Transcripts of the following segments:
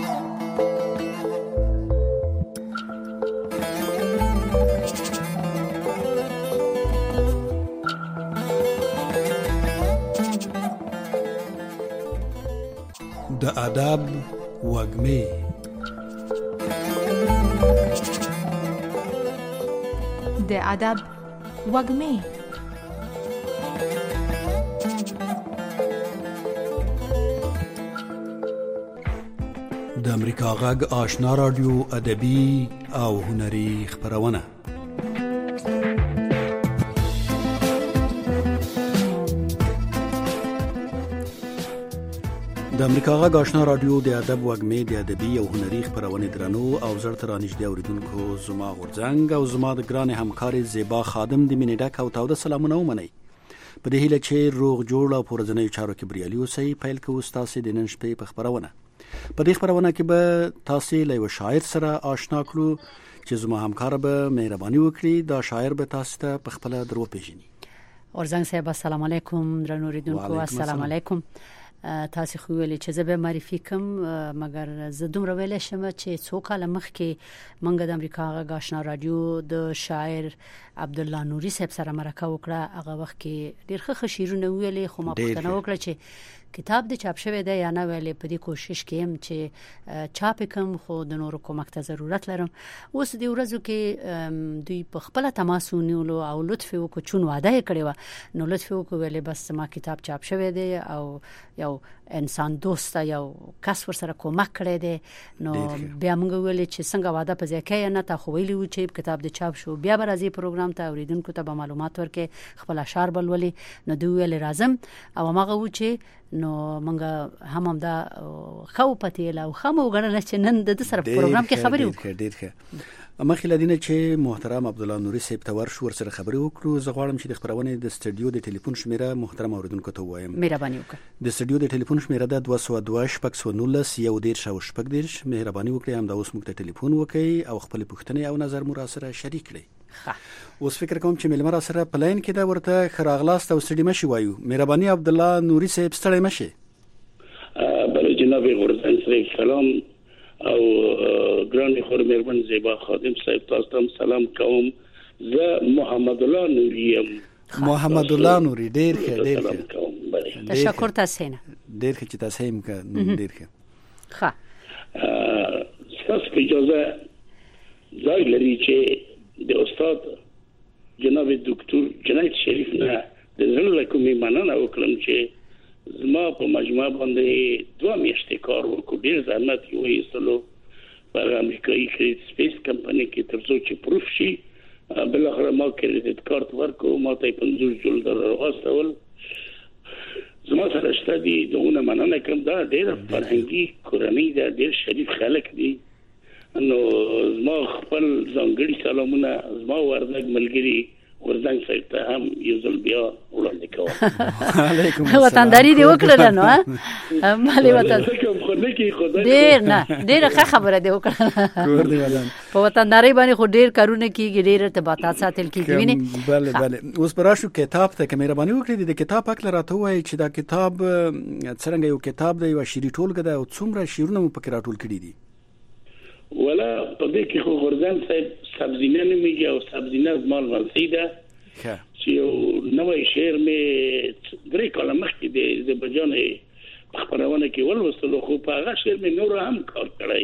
د ادب وږمې د ادب وږمې د امریکا غږ آشنا رادیو ادبي او هنري خپرونه. د امریکا غږ آشنا رادیو د ادب وږمې د ادبي او هنري خپرونې درنو او زړه ته رانږدې اورېدونکو زما غورځنګ او زما د ګرانې همکارې زیبا خادم د مینې ډک او تاوده سلامونه ومنئ. په دې هیله چې روغ جوړ او په ورځنیو چارو کې بریالي اوسئ. پیل کوو ستاسې د نن شپې په خپرونه. په دې خپرونه کې به تاسې له یوه شاعر سره آشنا کړو چې زما همکاره به مهرباني وکړي دا شاعر به تاسو ته په خپله در وپېژني. غورځنګ صاحب السلام علیکم. درنو اورېدونکو السلام علیکم. تاسو خو ویلې چې زه به معرفي کوم مګر زه دومره ویلی شم چې څو کاله مخکې موږ د امریکا غږ آشنا رادیو د شاعر عبدالله نوري صاحب سره مرکه وکړه. هغه وخت کې ډېر ښه شعرونه ویلي خو ما پوښتنه وکړه چې کتاب د چاپ شوی دی یا نه ویلې. په دې کوشش کې یم چې چاپ کوم خو د نورو کومک ته ضرورت لرم. اوس د ورځو کې دوی په خپل تماس ونیولو او لطف وکړو چون وعده یې کړې و نو لطف وکړو ویلې بس ما کتاب چاپ شوی دی او یو انسان دوست یو کس ورسره کومک کړی دی نو بیا موږ ویلې چې څنګه وعده په ځای کې نه تا خو ویلي و چې کتاب د چاپ شو بیا به راځي پروګرام ته اوریدونکو ته به معلومات ورکړي خپل اشعار بل ولي نو دوی ویلې راځم او هغه و چې نو موږ هم دا خو پتیله او خمو غړل چې نن د سره پروګرام کې خبرې وکړو. ډېر ښه. مخکې لدینه چې محترم عبدالله نوري صاحب ته ورشو ورسره خبرې وکړو زه غواړم چې د خپرونې د سټډیو د ټلیفون شمیره محترم اوریدونکو ته ووایم. مهرباني وکړئ. د سټډیو د ټلیفون شمیره ده 202-619-110 مهرباني وکړئ همدا اوس موږ ته ټلیفون وکړئ او خپل پوښتنې او نظر مو را سره شریک کړئ. اوس فکر کوم چې ملمر سره پلاین کې دا ورته خراغلاست او سړي مشي وایو. مهرباني عبدالله نوري صاحب ستړی مشي. بله جناب غورځنګ صاحب سلام او ګران خور مهربان زیبا خادم صاحب تاسو ته سلام کوم. زه محمد الله نوري یم. محمد الله نوري ډېر ښه ډېر ښه. تشکر تاسو نه. ډېر ښه چې تاسو هم ډېر ښه. ښه. تاسو اجازه ځای لري چې د استاد جناب دکتور جنید شریف نه د زړه کومې مننه وکړم چې زما په مجموعه باندې 2 میاشتې کار وکړ. ډېر زحمت یې وایستلو په امریکایي کریډیټ سپیس کمپنۍ کې تر څو چې پروف شي بالاخره ما کریډیټ کارت ورکړ ما ته $50 واستول. زما سره شته دي دغه مننه کوم. دا ډېر فرهنګي کورنۍ ده ډېر شریف خلک دي نو زما خپل ځانګړي سلامونه زما وردګ ملګری ورځنګ صاحب ته هم یو ځل بیا وړاندې کوم. علیکم السلام. وطنداري دی وکړه نو مالي وطن ډېر نه ډېر ښه خبره دی وکړه. په وطنداري باندې خو ډېر کارونه کیږي ډېر ارتباطات ساتل کیږي ویني. بله بله. اوس پراشو کتاب ته مهرباني وکړئ د کتاب اکل راته وایي چې دا کتاب څنګه یو کتاب دی یو شعري ټولګه ده او څومره شعرونه مو پکې راټول کړي دي؟ ولا په دې کې خو غورځنګ صاحب سبزینه نومیږي او سبزینه زما لمسی ده چې یو نوی شعر مې 3 کاله مخکې د زبجانې خبرونه کې ولوستلو خو په هغه شعر مې نور هم کار کړی.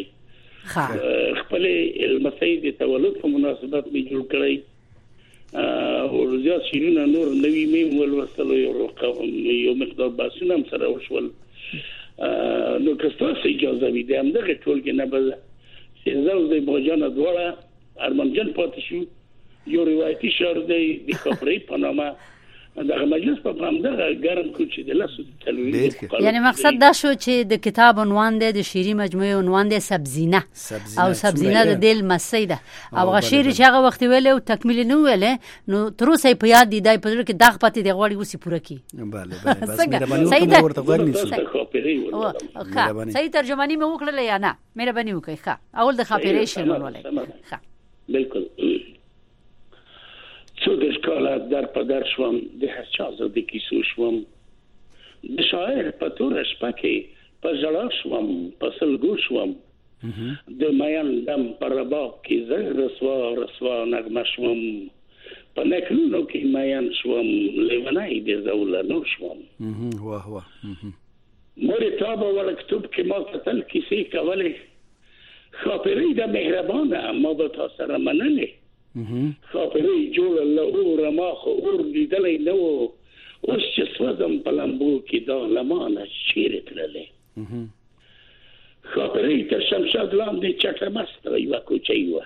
خپل لمسی د تولد په مناسبت مې جوړ کړی او زیات شعرونه نور نوی مې ولوستلو یو مقدار بحثونه هم سره وشول. نو که ستاسو اجازه وي د همدغه ټولګې نه به زاوز دی باجان دواړه ارمانجان پاتې شو. یو روایتي شعر دی د کاپری په نامه دغه مجلس په همدغه ګرم کو چې د لاسو تلوي. یعنی مقصد دا شو چې د کتاب عنوان دی د شعري مجموعه عنوان دی سبزینه او سبزینه د دل مسید او هغه شعر چې هغه وخت ویل او تکمیل نه ویل نو تر اوسه په یاد دی دای په دغه کې دغه پاتې دی غوړي وسی پوره کی. بله بله بس مهرباني وکړئ ورته غوړ نیسو. صحیح ترجمانی مې وکړل یا نه؟ مهرباني وکړئ. ښه اول د خاطرې شنو ولای. ښه بالکل. څو د ښکلا در په در شوم د هر چا زه د کیسو شوم د شاعر په تور شپه کې په ژړا شوم په سلګو شوم د میان دم پر رباب کې زه رسوا نغمه شوم په نکلونو کې میان شوم لیونای د زولانو شوم واه واه مورې تا به ورکتوب کې ما قتل کیسې کولې خاطرې د مهربانه ما به تا سره منلې خاطرې جوړه له اوره ما خو اور لیدلی نه و اوس چې سوځم په لمبو کې دا لمانه چیرې تللې خاطرې تر شمشاد لاندې چکه مسته یوه کوچۍ وه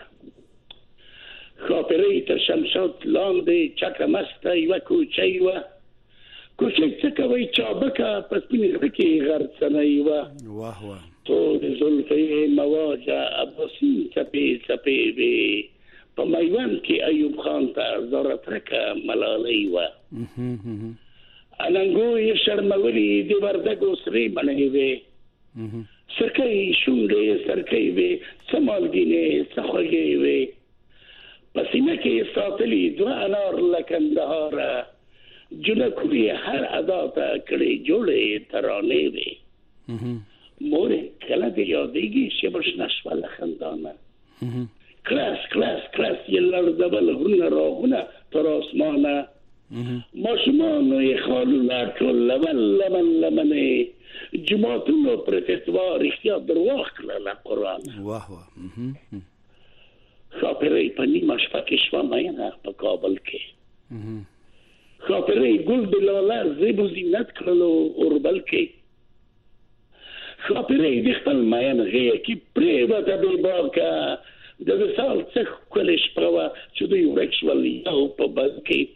خاطرې تر شمشاد لاندې چکه مسته یوه کوچۍ وه کوچۍ څه کوئ چابکه په سپین غره کې غرڅنۍ وه واه واه تور زلفې مواجه عباسي څپې څپې وې په میوند کې ایوب خان ته زارترکه ملالۍ وه اننګوی شرمولې د وردګو سرې مڼې وې سرکۍ شونډې سرکۍ وې څه مالګینې څه خوږې وې په سینه کې ساتلي دوه انار له کندهاره جنکو یې هر ادا ته کړې جوړې ترانې وې مورې کله دې یادېږي شبر شنه شوه له خندانه کلاس کلاس کلاس یې لړزول غرونه راغونه تر اسمانه ماشومانو یې خالونه ټول لمن لمن لمنې جماعتونو پر فتوا رښتیا درواغ کړله قرآن واه واه خاطرې په نیمه شپه کې شوه مینه په کابل کې خاطرې ګل د لاله زیب و زینت کړلو اوربل کې خاطرې د خپل مین غېږ کې پرېوته بېباکه د وصال څه ښکلې شپه وه چې دوی ورک شول یو په بز کې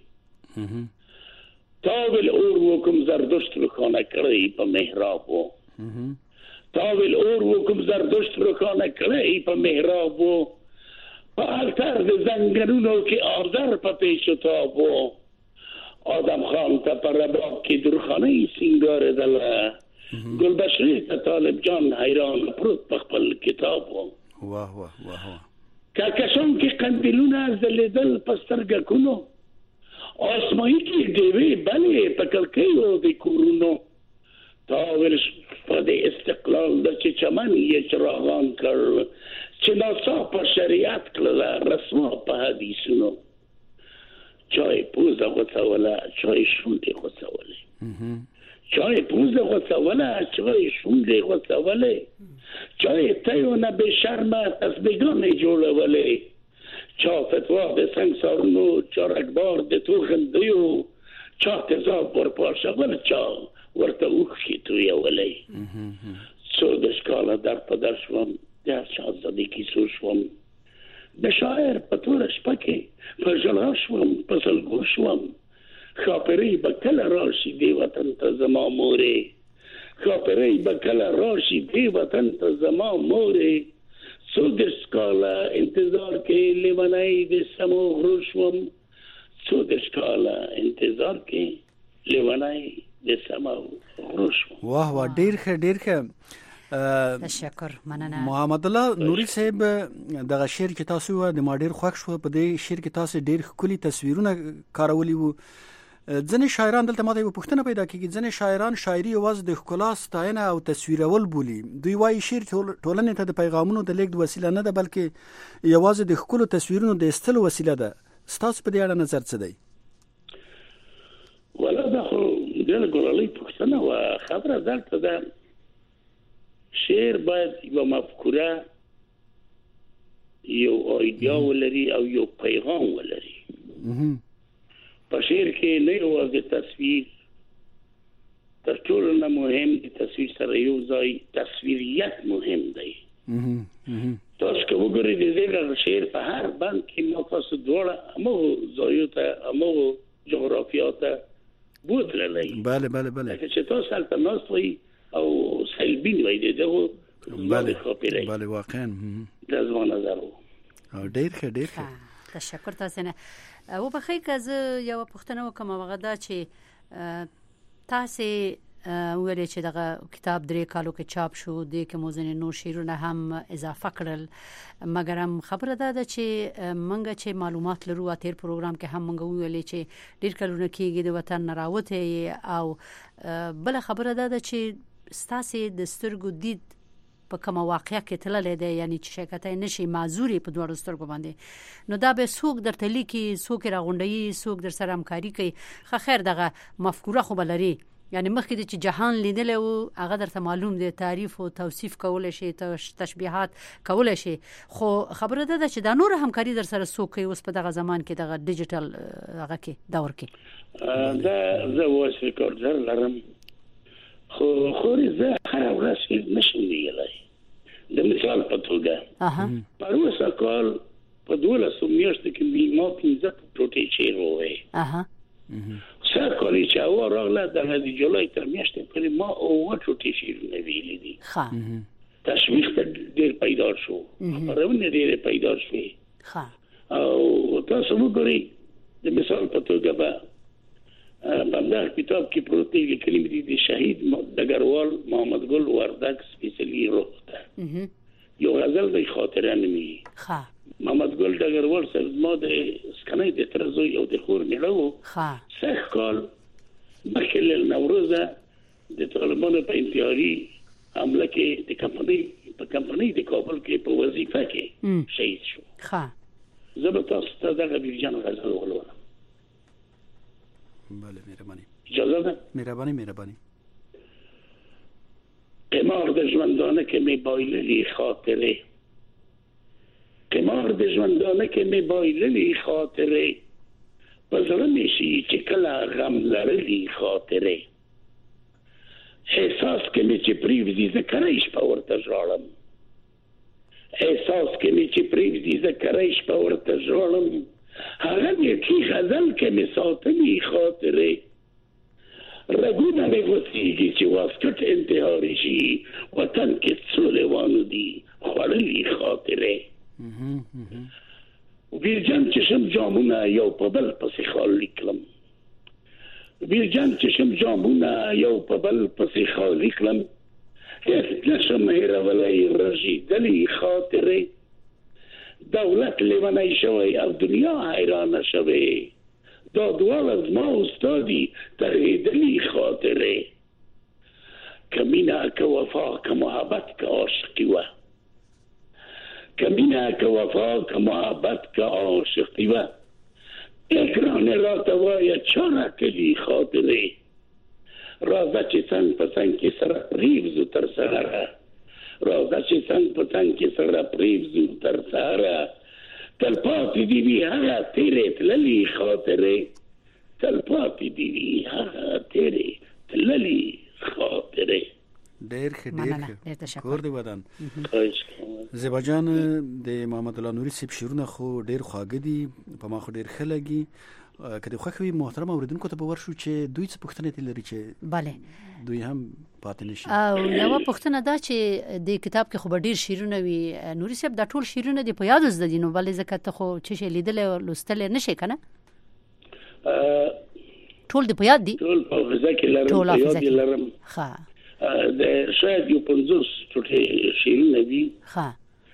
تاول اور وکم زردشت روخانه کړی په محراب و تاول اور وکم زردشت روخانه کړی په محراب و په التر د زنګنونو کې آذر په پیش و تاب و آدم خان ته په رباب کې درخانه سینګارېدله ګلبشرې ته طالب جان حیران پروت په خپل کتاب و واه واه واه کهکشان کې قندیلونه ځلېدل په سترګکونو آسمایی کې ډېوې بلې په کړکیو د کورونو تاول شپه د استقلال د چې چمن یې چراغان کړ چې ناڅاپه شریعت کړله رسوا په حدیثونو چای پوزه غوڅوله چای شونډې غوڅولې چای پوزه غوڅوله چای شونډې غوڅولې چای تیونه بې شرمه تسبیحګانې جوړولې چا فتوا د سنگسارونو چا رګبار د توغندیو چا تیزاب ورپاشول چا ورته اوښکې تویولې څو دېرش کاله در په در شوم د هر چا زادې کیسو شوم د شاعر په توره شپه کې په ژړا شوم په سلګو شوم خاطرې به کله راشي دې وطن ته زما مورې خاطرې به کله راشي دې وطن ته زما مورې څو دېرش کاله انتظار کې لیونی د سمو غرو شوم څو دېرش کاله انتظار کې لیونی د سمو غرو شوم واه واه ډېر ښه تشکر مننه محمد الله نوري صاحب دغه شعر چې تاسو د ما ډېر خوښ شو په دې شعر کې تاسو ډېر ښکلي تصویرونه کارولي وو ځینې شاعران دلته ماته یو پوښتنه پیدا کېږي ځینې شاعران شاعري یوازې د ښکلا ستاینه او تصویرول بولي دوی وایي شعر ټولنې ته د پیغامونو د لیږد وسیله نه ده بلکې یوازې د ښکلو تصویرونو د ایستلو وسیله ده ستاسو په دې اړه نظر څه دی ولا دا خو ډېره ګرالۍ پوښتنه وه خبره دلته ده شعر باید یوه مفکوره یو ایډیا ولري او یو پیغام ولري په شعر کې نه یوازې تصویر تر ټولو نه مهم دی تصویر سره یو ځای تصویریت مهم دی تاسو که وګورئ د دې شعر په هر بند کې ما تاسو دواړه هماغو ځایو ته هماغو جغرافیا ته بوتللی بله بله بله چې تاسو هلته ناست وئ او سلبین وئ د دغو بله واقعا دا زما نظر و ډېر ښه ډېر ښه تشکر تاسو نه وبخښئ که زه یوه پوښتنه وکړم هغه دا چې تاسو ویلې چې دغه کتاب 3 کالو کې چاپ شو د کې مو ځینې نور شعرونه هم اضافه کړل مګر هم خبره ده چې منګه چې معلومات لرو تیر پروګرام کې هم منګه ویلې چې ډېر کلونه کېږي د وطن نه راوته او بل خبره ده چې ستاسو د سترګو دید په کوم واقعیا کې تللی دی یعنی چې شکایت نشي معذوري په دوه سترګو باندې نو دا به څوک درته لیکي څوک راغونډي څوک در سره همکاري کوي خیر دغه مفکوره خو بلري یعنی مخکې د چې جهان لیدل او هغه درته معلوم دی تعریف او توصیف کول شي تشبیهات کول شي خو خبره ده چې دا نور همکاري در سره څوک کوي اوس په دغه زمان کې دغه ډیجیټل هغه کې دور کې دا زه وایس ریکارډر لرم خو زه هر ورځ نشم ویلای د مثال په توګه پروسه کال په 12 میاشتو کې ما 15 ټوټې چیر وې سر کاری چې او راغله د جولای تر میاشتې پورې ما او ټوټې شیرونه ویلې دي ښه تشویق ډېر پیدا شو خبرونه ډېر پیدا شوې ښه او تاسو وګورئ د مثال په توګه په دا کتاب کې پروت دی کلمې دي د شهید ډګروال محمد ګل وردګ سپیشلی روح ته یو غزل د خاطره نومي ښه محمد ګل ډګروال سره ما د سکنې د ترزو یو د خور میړو ښه سخت کال مخکې له نوروزه د طالبانو په انتحاري حمله کې د کمپنۍ د کابل کې په وظیفه کې شهید شو ښه زه به تاسو ته دغه بیرجان غزل ولولم بله مهرباني اجازه ده مهرباني قمار د ژوندانه کې می بایللی خاطره قمار د ژوندانه کې می بایللی خاطره پزړه می شي چې کله غم لرلی خاطره احساس کې می چې پریوزي ذکرایش په ورته ژړم احساس کې می چې پریوزي ذکرایش په ورته ژړم هغه دې کې غزل کې می ساتلی خاطره رګونه مې وسیږي چې واسکټ انتحاري شي وطن کې څو لیوانو دي خوړلي خاطره بیرجان چې شم جامونه یو په بل پسې خالی کړم بیرجان چې شم جامونه یو په بل پسې خالی کړم هیڅ نشم هیرولای رژیدلي خاطره دولت لیونی شوی او دنیا حیرانه شوی دا دوال از ما استادی تغییدلی خاطره کمینه که وفا که محبت که عاشقی و کمینه که وفا که محبت که عاشقی و اکران را توای چاره کلی خاطره رازه چی سنگ پسنگ که سر پریوزو تر سهره رازه چی سنگ پسنگ که سر پریوزو تر سهره تلپاتی دیوی هغه تیرې تللی خاطره تلپاتی دیوی هغه تیرې تللی خاطره ډېر ښه کور دی ودان زیبا جان د محمد الله نوري صاحب شعرونه خو ډېر خواږه دي په ما خو ډېر ښه لګي کله خو خوي محترم اوریدونکو ته به ورشو چې دوی څه پوښتنه تل لري چې bale دوی هم پاتې نشي او یو پوښتنه دا چې د کتاب کې خو ډېر شعرونه وي نوري صاحب دا ټول شعرونه دی په یاد زده دي نو bale زکه ته خو چې لیدل او لوستل نشي کنه ټول دی په یاد دي ټول په ځکه لرم په یاد لرم ها د شاید یو 50 ټوټه شعرونه دي ها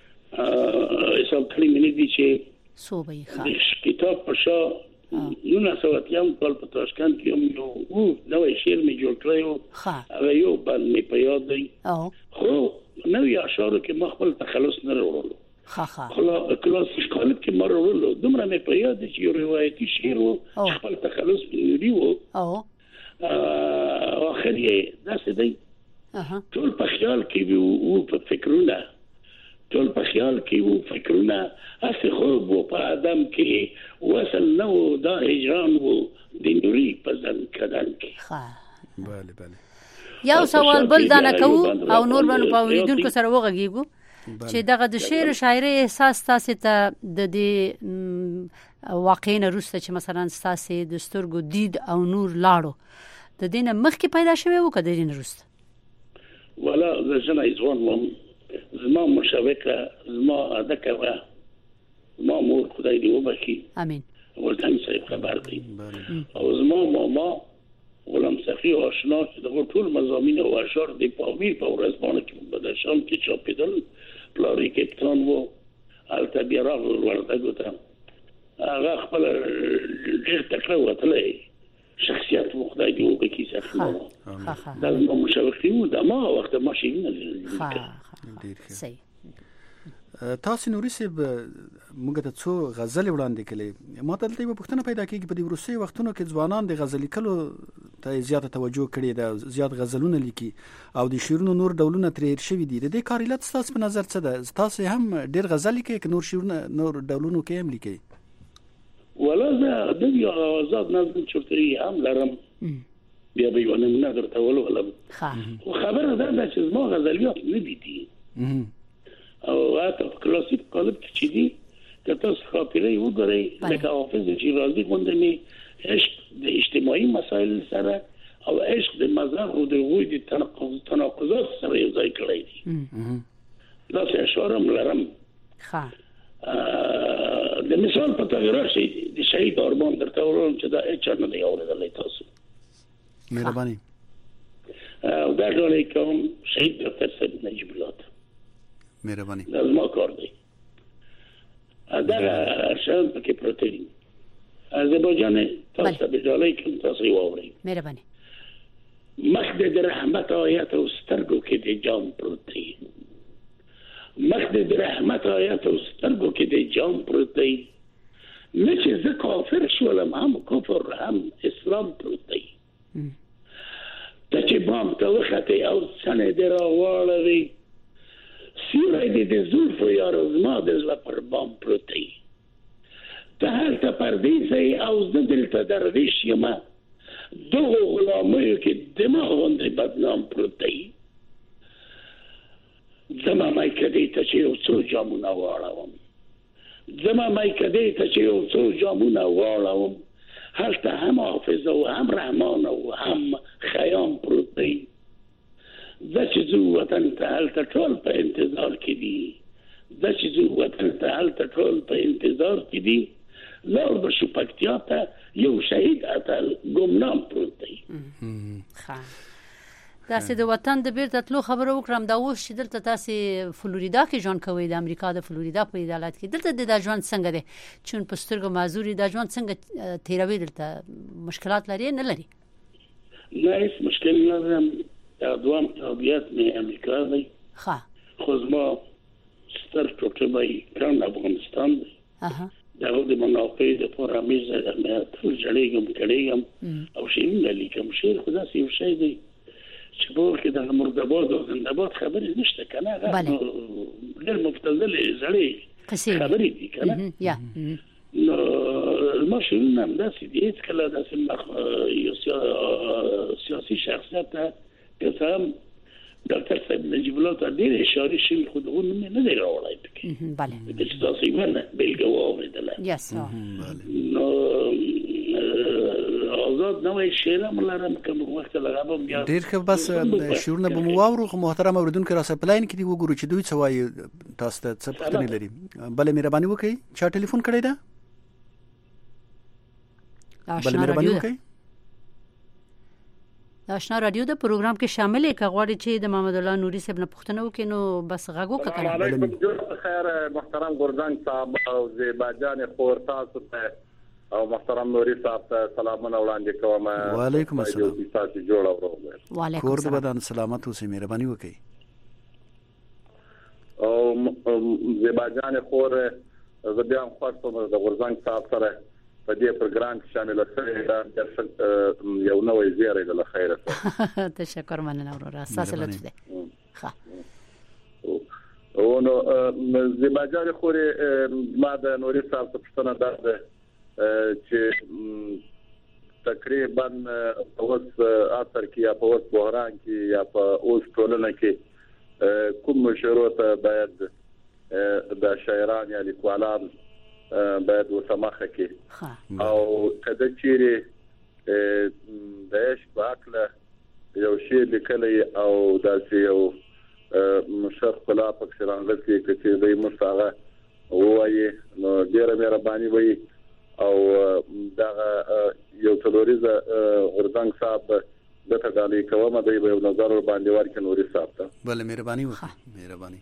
سم کلمې دي چې صوبې ها کتاب په شا یو ناسواتیام کال په تاشکند کې یو نوې شعر می جوړ کړو هغه یو باندې می په یاد دی خو نوې اشعار کې مخبل تخلص نه وروړو خلا کلاسیک کالب کې مر وروړو دومره می په یاد چې یو روایتي شعر وو خپل تخلص دی وو اخر یې داسې دی ټول په خیال کې وو په فکرونه ټول په خیال کې وو فکرونه اسی خوب وو په ادم کې وصل نو دا هجران وو د نوري په ځن کدان کې bale یو سوال بل دا نه کوو او نور باندې په ویډیو سره وغږیږو چې دغه د شعر او شاعري احساس تاسو ته د دې واقعین روسته چې مثلا تاسو د سترګو دید او نور لاړو د دینه مخکې پیدا شوی وو کده دین روسته ولا زه نه ځوان زما مشابکه زما ادکه ما مور خدای دی وبخي امين ولتن صاحب خبر دی او زما ماما غلام صفی آشنا چې دغه ټول مضامین او اشعار د پامیر په ورځبانه کې بدشان کې چاپیدل پلاری کپتان وو البته راغ ورته ګوته هغه خپل ډېر تکړه وته شخصیت خدای دی وبخي صفی دا مشابکه وو د ما وخت ماشین صحیح. تاسو نوري صاحب موږ ته څو غزل وړاندې کړي. ما ته دلته یو پوښتنه پیدا کیږي په دې وروستي وختونو کې ځوانان د غزل لیکلو ته زیاته توجه کړې ده، زیات غزلونه لیکي او د شعرونو نور ډولونه ترې هېر شوي دي. د دې کار علت ستاسو په نظر څه ده؟ تاسو هم ډېر غزل لیکئ که نور شعرونه نور ډولونو کې هم لیکئ؟ ولا زه د یو آزاد نظم چورتري هم لرم، بیا به یو نمونه درته ولولم. خو خبره دا ده چې زما غزلیات نه دي او حتی په کلاسیک قالب کې چې دي که تاسو خاطره یې وګورئ لکه حافظ شیرازي غوندې مې عشق د اجتماعي مسایل سره او عشق د مذهب او د هغوی د تناقضات سره یو ځای کړی دي. داسې اشعار هم لرم. د مثال په توګه راشي د شهید آرمان درته ووایم چې دا هېچا نه دی اورېدلی تاسو. مهرباني. او دا ډول یې کوم شهید ډاکټر صاحب نجیب الله ته. مهرباني. دا زما کار دی. دا شان پکې پروت دي. آذربایجان تاسو به ډالۍ کوم تاسو یې واورئ. مهرباني. مخ د رحمت آیات او سترګو کې د جام پروت دی. مخ د رحمت آیات او سترګو کې د جام پروت دی. نه چې زه کافر شولم هم کفر هم اسلام پروت دی. ته چې بام ته وختې او څنې دې راواړوي سیوری دې د زلفو یاره زما د زړه پر بام پروت دی. ته هلته پردیسی او زه دلته درویش یمه دغو غلامیو کې دماغ غوندې بدنام پروت دی. زما میکدې ته چې یو څو جامونه واړوم زما میکدې ته چې یو څو جامونه واړوم هلته هم حافظ او هم رحمان او هم خیام پروت دی. زه چې ځو وطن ته هلته ټول په انتظار کې دي. زه چې ځو وطن ته هلته ټول په انتظار کې دي. لاړ به شو پکتیا ته یو شهید اتل ګمنام پروت دی. داسې د وطن د بیرته تلو خبره وکړم. دا اوس چې دلته تاسې فلوریدا کې ژوند کوئ، د امریکا د فلوریدا په ایالت کې، دلته دا ژوند څنګه دی؟ چون په سترګو معذوري دا ژوند څنګه تیروي؟ دلته مشکلات لري نه لري؟ نه هیڅ مشکل نه لرم. دوام تابعیت مې امریکا دی. خو زما ستر ټوټه ګران افغانستان دی. د هغو د منافعو دپاره مې ټول ژړېږم کړېږم او شعرونه لیکم. شعر خو داسې یو شی دی چې په هغه کې د مرداباد او زنده‌باد خبرې نشته که نه. هغه ډېر مبتذلې زړې خبرې دي که نه. نو زما شعرونه همداسې دي. هېڅکله داسې یو سیاسي شخصیت ته که څه هم ډاکټر صاحب نجیب الله ته ډېرې اشارې شوي خو د هغو نوم یې نه دی راوړی پکې چې تاسو یې ونه بېلګه واورېدله. نو آزاد نوی شعر هم لرم که موږ وخت لغه بیا ډېر ښه. بس شعرونه به مو واورو. خو محترم اورېدونکي راسره په لاین کې دي، وګورو چې دوی څه وایي، تاسو ته څه پوښتنې لري. بله مهرباني وکړئ. چا ټلیفون کړی ده؟ بله مهرباني وکړئ. آشنا رادیو د پروګرام کې شامل یې. که غواړئ چې د محمد الله نوري صاحب نه پوښتنه وکړئ نو بس غږ وکړئ. السلام علیکم. جوړ خیر محترم ګردنګ صاحب او زیبا جان خور تاسو ته او محترم نوري صاحب ته سلامونه وړاندې کوم. وعلیکم السلام. تاسو جوړ او وعلیکم کور د بدن سلامت اوسئ. مهرباني وکړئ. او زیبا جان خور زه بیا هم خوښ شوم د ګردنګ صاحب سره په دې پروګرام کې شامل شوم. یو نوې زیری د خیره. تشکر مننه ورور. اساس لطف دی. او نو زیباجان خوري ما د نوري صاحب څخه پوښتنه ده چې تقریبا اوس اثر کې یا په اوس بحران کې یا په اوس ټولنه کې کوم مشروط باید د شاعران یا لیکوالان باید وسمخه کې او کله چې د عشق په اړه یو شی لیکلی او داسې یو مشرف خلا په شرانګل کې چې دوی مستغه وایي نو ډیره مهرباني وایي او دا یو څلوریزه غردنګ صاحب د تدالې کومه دی به نظر باندې ورکړي نوري صاحب ته. بله مهرباني وکړه. مهرباني.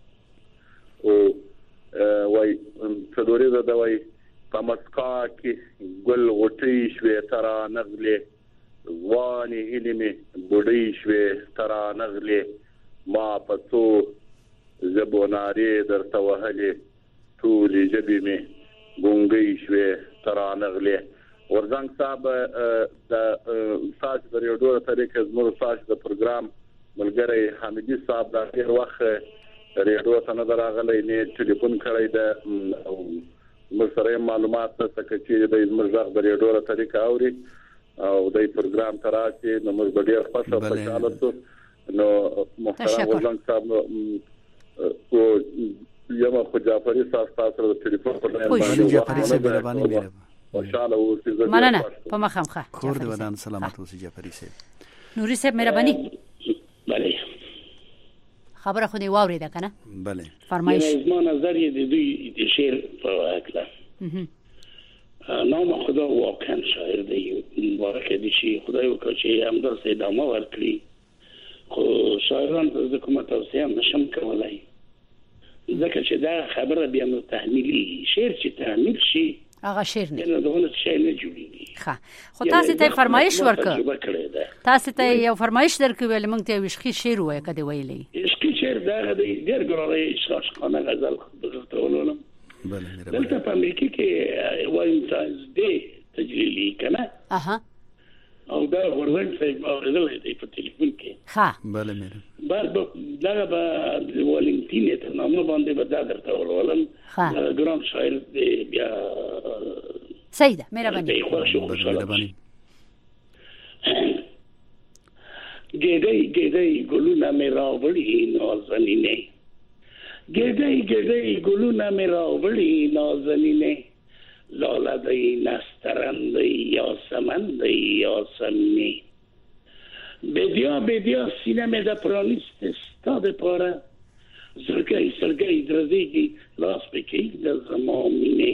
او وای څلوریزه دا وای په مسکا کې ګل غټي شوي ترا نغلې واني علمي بډي شوي ترا نغلې ما پتو زبوناري درته وهلې ټولې ژبې مې ګونګۍ شوې ترانغلې ورزنګ صاحب د ساج د ریډیو طریقې زموږ ساج د پروګرام ملګری حمیدي صاحب د ډېر وخت ریډیو ته نه راغلی نه ټلیفون کړی د مسره معلومات څه چې د زموږ د ریډیو طریقې اوري او د پروګرام تراشي نو موږ ډېر خوشاله شو نو محترم ورزنګ صاحب او یما خو جعفری صاحب تاسو د ټلیفون په باندې جعفری صاحب مهرباني خوشاله اوسئ مننه په مخامخه کور دې ودان سلامت اوسئ جعفری صاحب نوري صاحب مهرباني بله خبره خو دې واورېده کنه بله فرمایش زما نظر یې د دوی د شعر په اړه نام خدا واقعا شاعر دی مبارک دي شي خدای وکړي چې همدار سي ادامه ورکړي خو شاعران د کومه توصیه نشم کولای ځکه چې دا خبره بیا نو تحمیلي شعر چې تحمیل شي هغه شعر نه دغه شی نه جوړیږي ښه خو تاسو ته فرمایش ورکړ تاسو ته یو فرمایش درکوي موږ ته عشقي شعر وای کده ویلې عشقي شعر دا د ډېر ګرانه عاشقانه غزل درته ولولم بله دلته په امریکا کې وایي دی تجلیلی کنه اها او دا ورزنګ صاحب اوریدل دی په ټلیفون کې ها بله مېره بعد دا به ولنټین ته نامه باندې به دا درته ولولم ګران شاعر دی بیا سیده مهرباني مهرباني ګېدای ګلونه مې راوړي نازنینه ګېدای ګلونه مې راوړي نازنینه لاله دی نسترن دی یا سمن دی یا سمنی بدیا سینه مې د پرانیست ستاده پاره زرګي درځيږي لاس پکې د زمامینه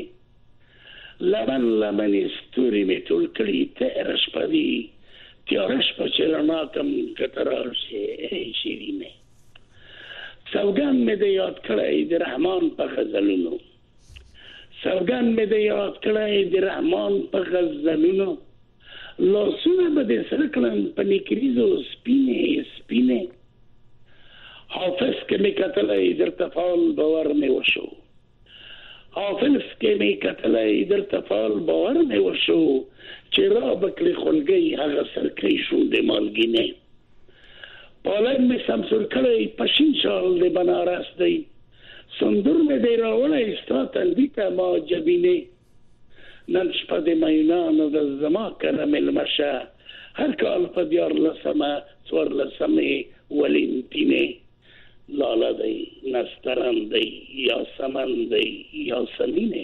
لمن استوري مې ټول کړي ته رشپدي تیارش په چرنا کم کترار شیرینه سوګان مې د یاد کړی د رحمان په غزلونو سوګان مې د یاد کړی د رحمان په غزلونو لاسونه به د سره کړم په نکریزو سپینه حافظ کې مې کتلې در تفال باور مې وشو حافظ کې مې کتلې در تفال باور مې وشو چې را بکړي خلګي هغه سرکې شو د مالګینه پالک مې سمسور کړی پښین شال د بنارس دی سندور مې دی راوړی ستاتل دي ته ما جبینه نن شپه د مینانو د زما کرامل مشه هر کال په دیار لسمه څور لسمه ولنټینه لاله دی نسترن دی یا سمن دی یا سمینه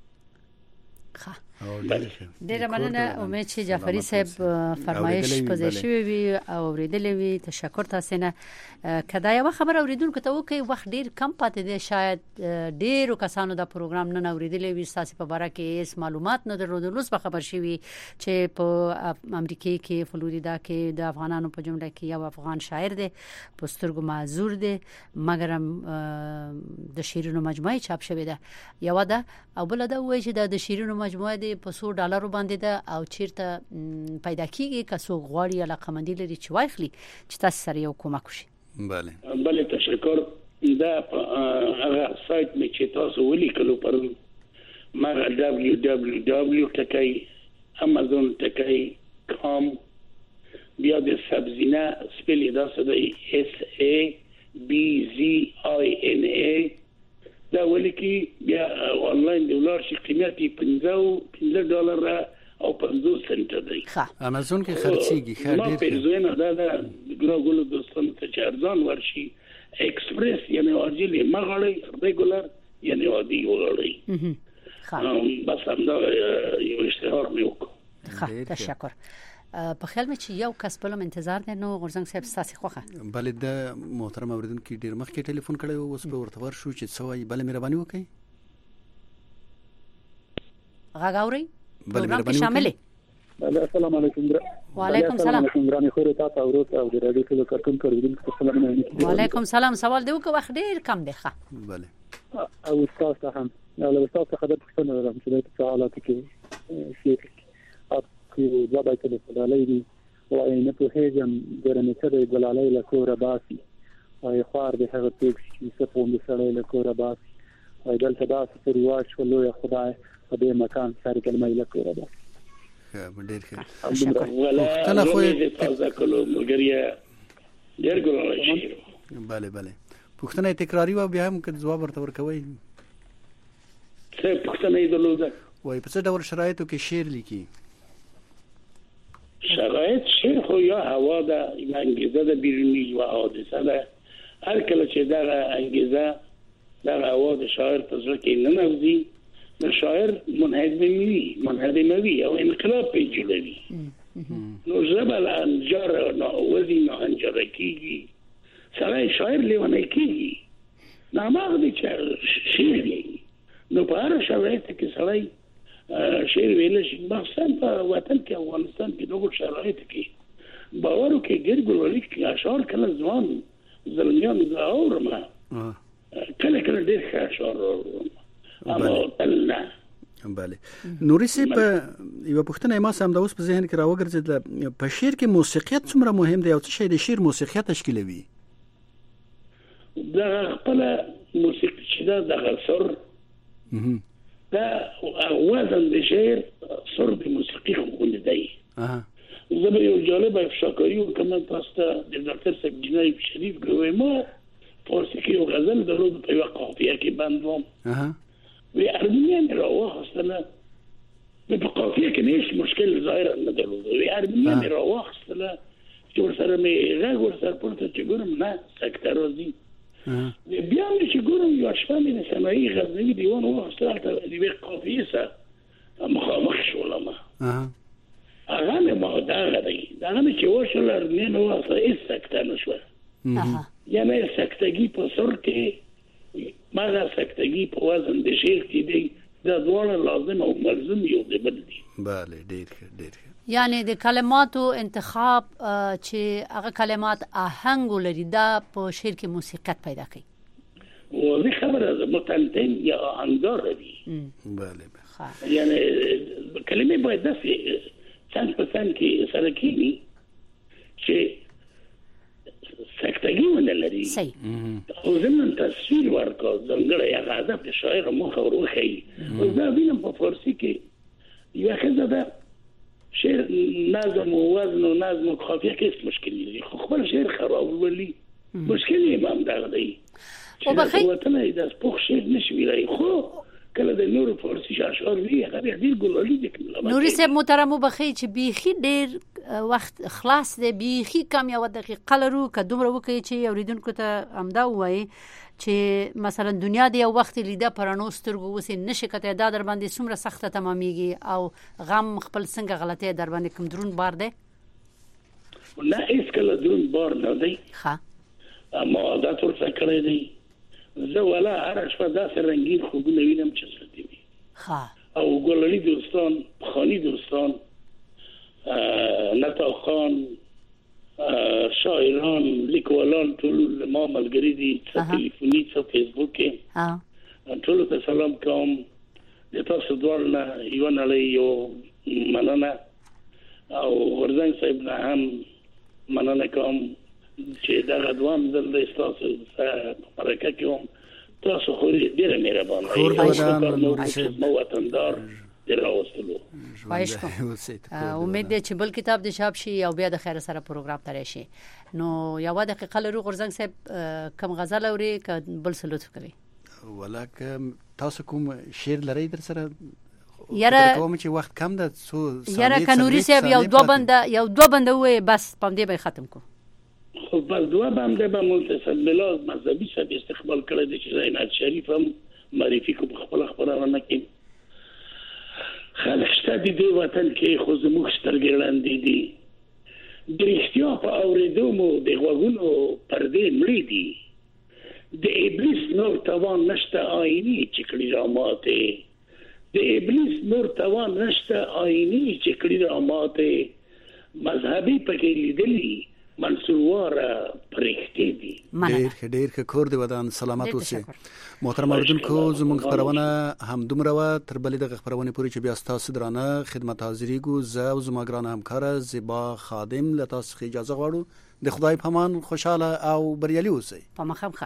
ډیره مننه امید چې جعفری صاحب فرمایش پزې شوی وي او اوریدلې وي تشکر تاسو نه کدا یو خبر اوریدونکو ته وکي وخت ډیر کم پاتې دي شاید ډیرو کسانو دا پروګرام نه اوریدلې وي تاسو په اړه کې هیڅ معلومات نه درلودل په خبر شوی چې په امریکا کې فلوریدا کې د افغانانو په جمله کې یو افغان شاعر دی پسترګو معذور دی مګر د شیرینو مجموعه چاپ شوی ده یو ده او بل دا وایي چې د شیرینو مجموعه د په $100 باندې ده او چیرته پیدا کیږي که څو غواړي علاقمندي لري چې واخلي چې تاسو سره یو کومک وشي بله تشکر دا هغه سایت مې چې تاسو ولیکلو پر مغه www.amazon.com بیا د سبزینه سپیلی دا سده SABZINA دا ولیکي بیا آنلاین دولار شي قیمتي $15 او 50 سنت دی امازون کې خرڅيږي خیر ډیر په زوینه دا ګروګلو دوستانو ته چارځان ورشي ایکسپریس یعنی اورجینی مغړی ریګولر یعنی عادي وړی بس هم دا یو اشتهار مې وکړ تشکر په خیال مې چې یو کس بل انتظار دی نو غورځنګ صاحب ساسي خوخه بل د محترم اوریدونکو ډیر مخکې ټلیفون کړی او اوس په ورتور شو چې څوای بل مهرباني وکړي غاغوري پروګرام کې شامل دي السلام علیکم وعلیکم السلام ګرانې خو ته تاسو او د رادیو ټلو کارکون کوونکو سلام علیکم وعلیکم السلام سوال دی وکړه وخت ډیر کم دی ښه bale او تاسو هم له تاسو خبر پښتنه لرم چې په حالات کې شي چې ځابای ته د فلالای دي او نه په هیڅ درنه څه د ګلالای له کوره باسي او خوار به هغه څوک چې صفو د سړی له کوره باسي او دلته داسې رواج شولو خدای په دې مکان سره کلمه له کوره باسي. ډېر ښه. ولا خو تازه کولو مګریا ډېر ګران شي. بله پوښتنه تکراری و بیا هم که جواب ورته ورکوي. څه پوښتنه یې درلوده؟ وای په څه ډول شرایطو کې شعر لیکي؟ شرایط شعر خو یا هوا ده یا انګیزه ده بیرونی یا حادثه ده. هر کله چې دغه انګیزه دغه هوا د شاعر په زړه کې نه نوځي نو شاعر منهدموي او انقلاب پې جوړوي. نو ژبه له انجاره وځي نو انجاره کېږي. سړی شاعر لیونی کېږي. نو هماغه دی چې شعر لیکي. نو په هر شرایطو کې سړی شعر ویلی شي. مخصوصا په وطن کې افغانستان کې دغو شرایطو کې باور وکړئ ډېر ګلولي اشعار کله ځوان زلمیان زه اورم کله ډېر ښه اشعار اورم اما تل نه. بله نوري صاحب یوه پوښتنه ما هم د اوس په ذهن کې راوګرځېدله په شعر کې موسیقیت څومره مهم دی او څه شی د شعر موسیقیت تشکیلوي؟ دغه خپله موسیقي چې ده دغه سر دا وزن د شعر سر د موسیقي خوند دی. زه به یو جالبه افشاکاری وکړم تاسو ته د ډاکټر صاحب جنایي شریف ګوی ما فارسی کې یو غزل درلود په یوه قافیه کې بند وم وی ارمنیا مې راواخیستله په قافیه کې هیڅ مشکل ظاهرا نه درلود. وی ارمنیا مې راواخیستله چې ورسره مې غږ ورسره پورته چې ګورم نه سکته راځي. بیا مې چې ګورم یوه شپه مې د سنایي غزنوي دیوان واخیستل هلته د یوې قافیې سره مخامخ شولم. هغه مې ما دغه دی دغه مې چې وشول ارمنیا مې واخیسته هېڅ سکته نه شوه. یعنی سکتگی په سر کې ماغه سکتگی په وزن د شعر کې دی. دا دواړه لازم او ملزم یو دی بل دی. بله ډېر ښه. یعنی د کلماتو انتخاب چې هغه کلمات آهنګ ولري دا په شعر کې موسیقیت پیدا کوي. واضح خبره ده متنتن یا آهنګدار دی. بله یعنی کلمې باید داسې څنګ په څنګ کې سره کېږي چې سکتگی ونه لري. او زمون تصویر ورکو ځانګړی هغه هدف د شاعر مخه وروښیي. او دا وینم په فارسي کې یوه ښځه ده شعر نظم و وزن و نظم و قافیه کې هېڅ مشکل نه لري خو خپل شعر خراب ولي مشکل یې هم همدغه دی چې د وطن یې داسې پوخ شعر نشي ویلی خو کله د نورو فارسي اشعار وي هغه بیا ډېر ګلالي دي. نوري صاحب محترم وبخښئ چې بیخي ډېر وخت خلاص دی بیخي کم یوه دقیقه لرو که دومره وکړئ چې اورېدونکو ته همدا ووایي چې مثلا دنیا د یو وخت لیده په رڼو سترګو اوس یې نشي کتلی دا در باندې څومره سخته تمامیږي او غم خپل څنګه غلطی در باندې کوم دروند بار دی؟ نه هېڅکله دروند بار نه دی. اما عادت ورته کړی دی. زه والا هره شپه داسې رنګین خوبونه وینم چې زړه دې وي. او ګلالي دوستان پخواني دوستان نتا خان شاعران لیکوالان ټول ما ملګري دي څه ټلیفوني څه فیسبوک کې ټولو ته سلام کوم. د تاسو دواړو نه یوه نړۍ یو مننه او غورځنګ صاحب نه هم مننه کوم چې دغه دوام ځل دی ستاسو په مرکه کې وم. تاسو خو ډېره مهربانه یې وطندار د راوستلو. خواهش کوم. امید دی چې بل کتاب د چاپ شي او بیا د خیر سره پروګرام ته راشي. نو یوه دقیقه لرو غورځنګ صاحب کوم غزل اوري که بل څه لطف کوي؟ ولکه تاسو کوم شعر لرئ در سره؟ یاره کوم چې وخت کم ده یاره کنوري صاحب یو دوه بنده وې بس په دې به ختم کو. خو بس دوه بنده به منتصب ملاز مذهبي صاحب استقبال کړی دی چې زینت شریف هم معرفي کو په خپل خبرونه کې خلک شته د دې وطن کې خو زموږ سترګې ړندې دي. د رښتیا په اورېدو مو د غوږونو پردې مړې دي. د ابلیس نور توان نشته آینی چې کړي را ماتې. د ابلیس نور توان نشته آینی چې کړي را ماتې. مذهبي پکې لیدلي منصوروار پرېختې دي. ډېر کور دی ودان سلامت اوسئ. محترم اوریدونکو زموږ خبرونه هم دومره و تر بلې دغه خبرونه پورې چې بیا تاسو درانه خدمت حاضرېږو. زه او زما ګرانه همکاره زیبا خادم له تاسو اجازه غواړو. د خدای په امان خوشاله او بریالي اوسئ. په مخه